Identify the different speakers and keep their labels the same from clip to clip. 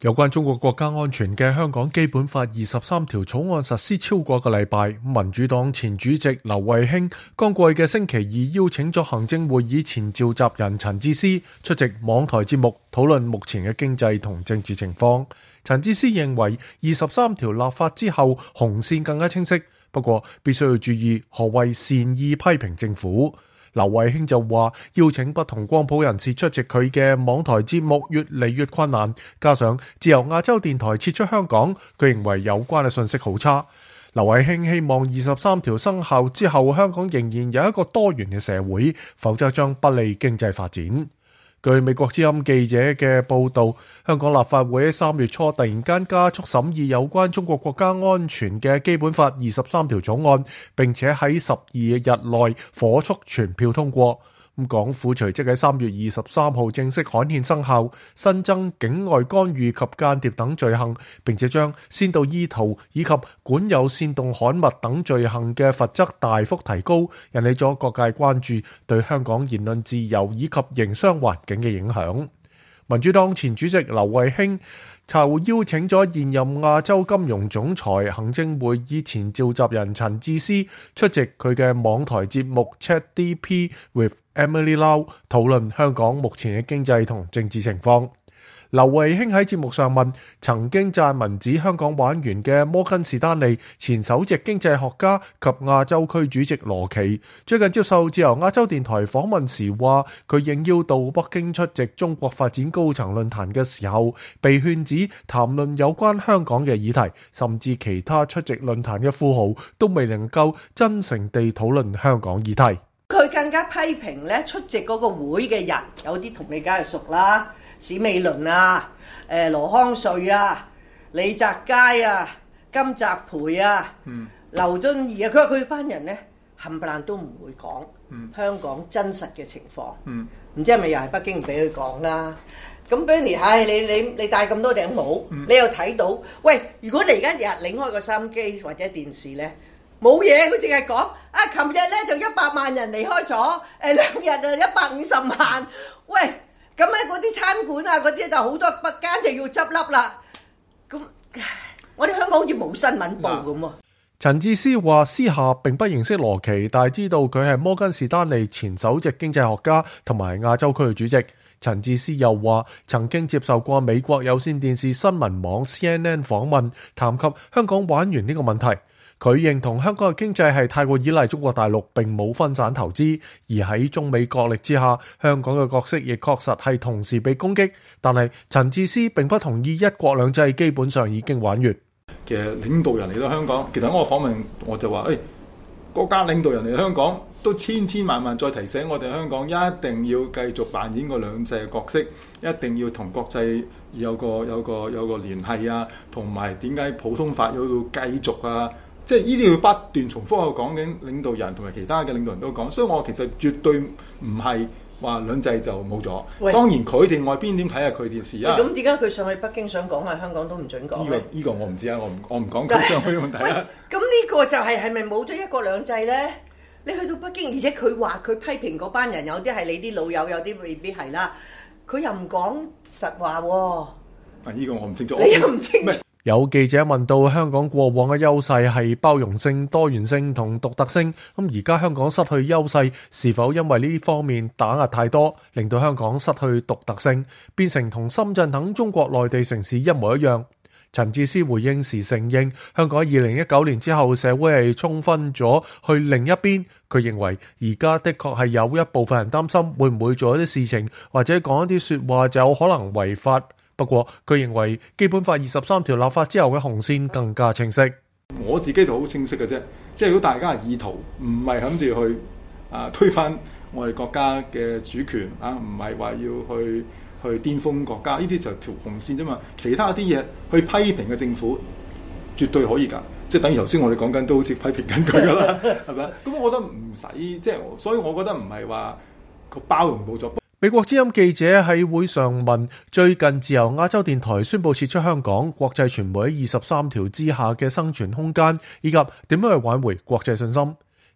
Speaker 1: 有關中國國家安全嘅香港基本法23條草案實施超過一個禮拜，民主黨前主席劉慧卿剛過去嘅星期二邀請咗行政會議前召集人陳智思出席網台節目，討論目前嘅經濟同政治情況。陳智思認為23條立法之後紅線更加清晰，不過必須要注意何謂善意批評政府。劉慧卿就話邀請不同光譜人士出席佢嘅網台節目越嚟越困難，加上自由亞洲電台撤出香港，佢認為有關嘅信息好差。劉慧卿希望23條生效之後香港仍然有一個多元嘅社會，否則將不利經濟發展。據美國之音記者嘅報道，香港立法會喺3月初突然間加速審議有關中國國家安全嘅基本法23條草案，並且喺12日內火速全票通過。港府隨即喺3月23號正式刊憲生效，新增境外干預及間諜等罪行，並且將先導意圖以及管有煽動刊物等罪行嘅罰則大幅提高，引起咗各界關注對香港言論自由以及營商環境嘅影響。民主黨前主席劉慧卿就邀請咗現任亞洲金融總裁、行政會議前召集人陳智思出席佢嘅網台節目 Chat DP with Emily Lau， 討論香港目前嘅經濟同政治情況。劉慧卿喺節目上問曾經撰文指香港玩完嘅摩根士丹利前首席經濟學家及亞洲區主席羅奇，最近接受自由亞洲電台訪問時話，佢應邀到北京出席中國發展高層論壇嘅時候，被勸止談論有關香港嘅議題，甚至其他出席論壇嘅富豪都未能夠真誠地討論香港議題。
Speaker 2: 佢更加批評咧出席嗰個會嘅人，有啲同你梗係熟啦。史美倫啊、羅康瑞啊、李澤楷啊、金澤培啊、劉敦義啊，佢話佢班人咧冚唪唥都唔會講香港真實嘅情況，唔知係咪又係北京唔俾佢講啦？咁 Benny， 你戴咁多頂帽，你又睇到，喂，如果你而家日日擰開個收音機或者電視咧，冇嘢，佢淨係講啊，琴日咧就100萬人離開咗，2日就150萬，喂。咁咧嗰啲餐館啊，嗰啲就好多間就要執笠啦。咁我哋香港好似冇新聞報咁喎。
Speaker 1: 陳智思話私下並不認識羅奇，但係知道佢係摩根士丹利前首席經濟學家同埋亞洲區嘅主席。陳智思又話曾經接受過美國有線電視新聞網 CNN 訪問，談及香港玩完呢個問題。佢認同香港嘅經濟係太過依賴中國大陸，並冇分散投資，而喺中美角力之下，香港嘅角色亦確實係同時被攻擊。但係陳智思並不同意一國兩制基本上已經玩完
Speaker 3: 嘅領導人嚟到香港。其實我訪問我就話，國家領導人嚟到香港都千萬萬再提醒我哋香港一定要繼續扮演個兩制嘅角色，一定要同國際有個聯繫啊，同埋點解普通法要繼續啊。即係呢啲要不斷重複去講緊領導人同埋其他嘅領導人都講，所以我其實絕對唔係話兩制就冇咗。當然佢哋外邊點睇下佢哋事啊。
Speaker 2: 咁點解佢上去北京想講下香港都唔準講？
Speaker 3: 呢個我唔知啊，我唔講佢上去嘅問題啦。
Speaker 2: 咁呢個就係咪冇咗一國兩制咧？你去到北京，而且佢話佢批評嗰班人有啲係你啲老友，有啲未必係啦。佢又唔講實話喎。
Speaker 3: 呢個我唔清楚。
Speaker 2: 你又唔清楚？
Speaker 1: 有記者問到香港過往嘅優勢係包容性、多元性同獨特性，咁而家香港失去優勢，是否因為呢方面打壓太多，令到香港失去獨特性，變成同深圳等中國內地城市一模一樣？陳智思回應時承認，香港喺2019年之後社會係衝分咗去另一邊。佢認為而家的確係有一部分人擔心會唔會做一啲事情或者講一啲說話就有可能違法。不過佢認為基本法23條立法之後嘅紅線更加清晰。
Speaker 3: 我自己就好清晰嘅啫，即係如果大家嘅意圖唔係諗住去推翻我哋國家嘅主權啊，唔係話要去顛覆國家，呢啲就條紅線啫嘛。其他啲嘢去批評嘅政府絕對可以㗎，即係等於頭先我哋講緊都好似批評緊佢㗎啦，係咪？咁我覺得唔使，即係所以我覺得唔係話個包容冇咗。
Speaker 1: 美國之音記者喺會上問，最近自由亞洲電台宣布撤出香港，國際傳媒喺23條之下嘅生存空間，以及點樣去挽回國際信心。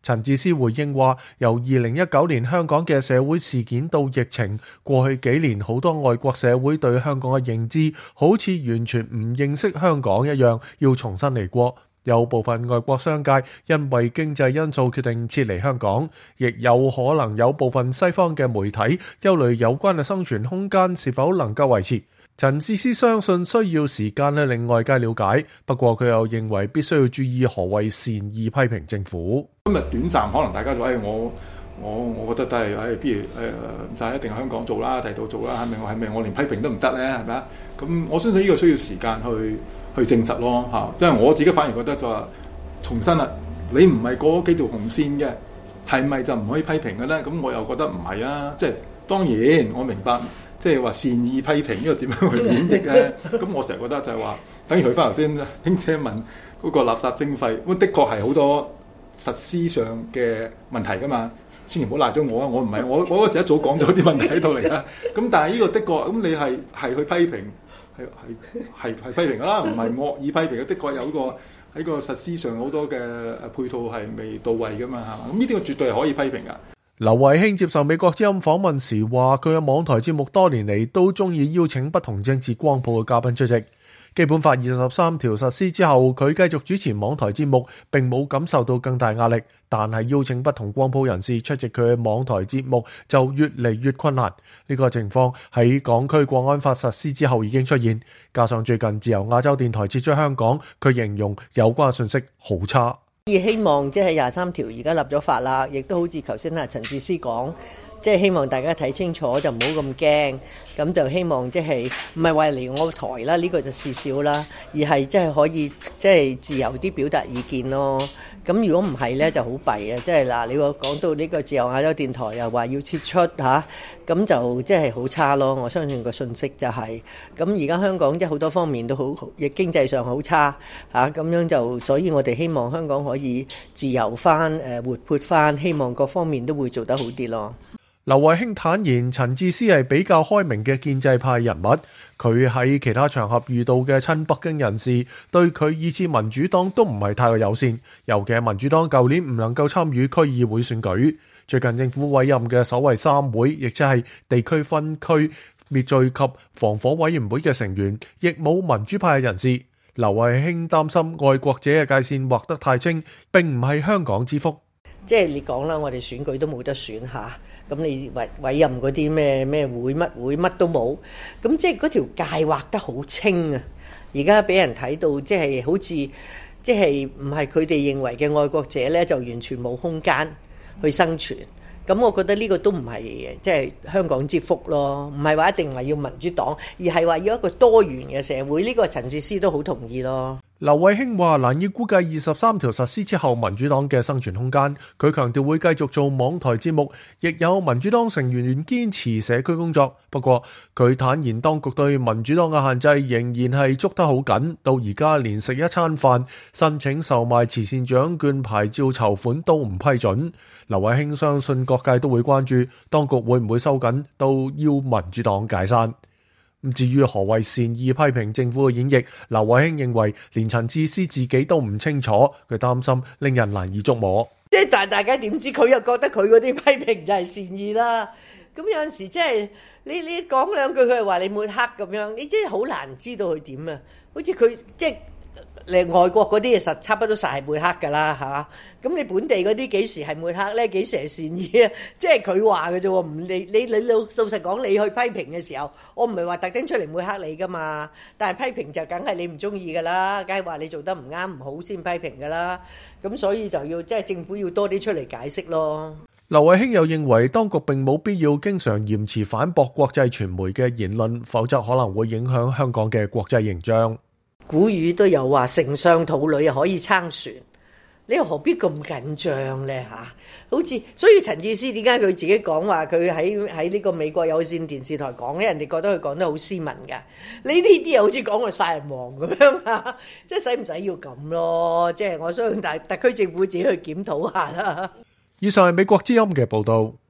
Speaker 1: 陳智思回應話，由2019年香港嘅社會事件到疫情，過去幾年好多外國社會對香港嘅認知好似完全唔認識香港一樣，要重新嚟過。有部分外國商界因為經濟因素決定撤離香港，亦有可能有部分西方嘅媒體憂慮有關嘅生存空間是否能夠維持。陳智思相信需要時間去令外界了解，不過佢又認為必須要注意何謂善意批評政府。
Speaker 3: 今日短暫可能大家就我覺得都係不如就係一定係香港做啦，第度做啦，係咪我連批評都唔得咧？係咪啊？咁我相信呢個需要時間去證實咯嚇，因為我自己反而覺得就話重申啦，你唔係過咗幾條紅線嘅，係咪就唔可以批評嘅咧？咁我又覺得唔係啊，即係當然我明白，即係話善意批評呢個點樣去演繹咧？咁我成日覺得就係話，等於佢翻頭先兄姐問嗰個垃圾徵費，咁的確係好多實施上嘅問題噶嘛。千祈唔好賴咗我啊！我唔係我嗰時一早講咗啲問題喺度嚟啦。咁但係呢個的確咁你係去批評係批評㗎啦，唔係惡意批評嘅。的確有個喺個實施上好多嘅配套係未到位㗎嘛嚇。咁呢啲我絕對係可以批評㗎。
Speaker 1: 劉慧卿接受美國之音訪問時話，佢嘅網台節目多年嚟都中意邀請不同政治光譜嘅嘉賓出席。基本法23條實施之後，佢繼續主持網台節目，並冇感受到更大壓力。但係邀請不同光譜人士出席佢嘅網台節目就越嚟越困難。呢個情況喺港區國安法實施之後已經出現，加上最近自由亞洲電台撤出香港，佢形容有關信息好差。
Speaker 2: 希望即係23條而家立咗法啦，亦都好似頭先陳智思講，即係希望大家睇清楚就唔好咁驚，咁就希望即係唔係話嚟我台啦，呢個就事少啦，而係即係可以即係自由啲表達意見咯。咁如果唔係咧就好弊啊！即係嗱，你講到呢個自由亞洲電台又話要撤出嚇，咁就即係好差咯。我相信個信息就係咁。而家香港即係好多方面都好，亦經濟上好差嚇，咁樣就所以我哋希望香港可以自由翻、活潑翻，希望各方面都會做得好啲咯。
Speaker 1: 劉慧卿坦言，陳智思係比較開明嘅建制派人物，佢喺其他場合遇到嘅親北京人士，對佢以至民主黨都唔係太過友善，尤其係民主黨舊年唔能夠參與區議會選舉。最近政府委任嘅所謂三會，亦即係地區分區滅罪及防火委員會嘅成員，亦冇民主派人士。劉慧卿擔心愛國者嘅界線劃得太清，並唔係香港之福。
Speaker 2: 即係你講啦，我哋選舉都冇得選下，咁你委任嗰啲咩會乜都冇，咁即係嗰條界劃得好清啊！而家俾人睇到即係好似即係唔係佢哋認為嘅愛國者咧，就完全冇空間去生存。咁我覺得呢個都唔係即係香港之福咯，唔係話一定話要民主黨，而係話要一個多元嘅社會。呢個陳智思都好同意咯。
Speaker 1: 劉慧卿話難以估計23條實施之後民主黨嘅生存空間，佢強調會繼續做網台節目，亦有民主黨成員堅持社區工作。不過佢坦言當局對民主黨嘅限制仍然係捉得好緊，到而家連食一餐飯、申請售賣慈善獎券牌照籌款都唔批准。劉慧卿相信各界都會關注當局會唔會收緊，都要民主黨解散。至於何謂善意批評政府嘅演繹，劉慧卿認為連陳智思自己都唔清楚，佢擔心令人難以捉摸。
Speaker 2: 即係但大家點知佢又覺得佢嗰啲批評就係善意啦？咁有陣時即係你講兩句，佢又話你抹黑咁樣，你真係好難知道佢點啊！好似佢即係外國嗰啲實差不多實係抹黑㗎啦嚇。咁你本地嗰啲幾時係抹黑咧？幾時係善意啊？即係佢話嘅啫喎，唔你老實講，你去批評嘅時候，我唔係話特登出嚟抹黑你噶嘛。但係批評就梗係你唔中意㗎啦，梗係話你做得唔啱唔好先批評㗎啦。咁所以就要即係政府要多啲出嚟解釋咯。
Speaker 1: 劉慧卿又認為當局並冇必要經常嚴詞反駁國際傳媒嘅言論，否則可能會影響香港嘅國際形象。
Speaker 2: 古語都有話丞相肚裏可以撐船。你又何必咁緊張咧嚇？好似所以陳智思點解佢自己講話佢喺呢個美國有線電視台講咧，人哋覺得佢講得好斯文㗎。呢啲又好似講個殺人王咁樣嚇，即係使唔使要咁咯？即係我相信特區政府自己去檢討下啦。
Speaker 1: 以上係美國之音嘅報導。